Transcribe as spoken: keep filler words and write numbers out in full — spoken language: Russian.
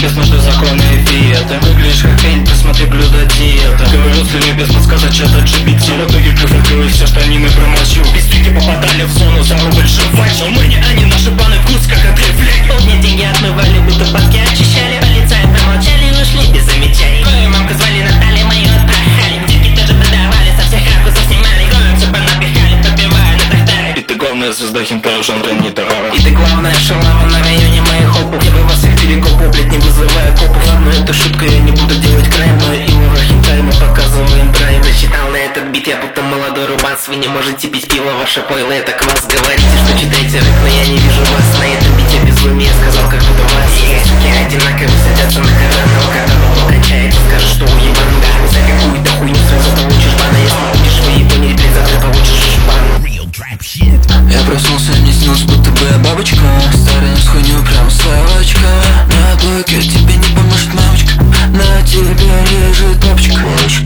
без нужды законы и фиеты. Выглядишь как пень, посмотри блюдо диета. Говорю с людьми без подсказать чата джи пи ти. В итоге превратил все штанины промочил. Пиздюки попадали в зону за рубль жевать. Но мы не они, наши баны вкус как отрефлять. Полдня деньги отмывали, будто бабки очищали. Полицаи промолчали и ушли без замечаний. Твою мамку звали Наталья, мою отпахали. Детки тоже продавали, со всех ракурсов снимали. Голым все понапихали, подбивая на тахтаре. И ты главная звезда хинта жанра не террора. И ты главная шалава на районе моих хопов. Я бы вас всех перекопал, блять, не вызывая копов. Ладно, это шутка, я не буду делать крайм. Но и мы хинтай, мы показываем драйв. Засчитал на этот бит, я будто молодой рубац. Вы не можете пить пиво, ваше пойло, это квас. Говорите, что читаете рэп, но я не вижу вас. На этом бите безумие, я сказал, как будто вас. Суки одинаковые садятся на коран. Но когда бабло кончается, скажешь, что уебан. Да, за какую-то хуйню сразу получишь бана. Если будешь в Японии, блядь, завтра получишь шпан. Я проснулся, мне снилось, будто бы я бабочка. Старая с хуйню, прям сволочка. На блоке тебе не поможет мамочка. На тебе лежит папочка.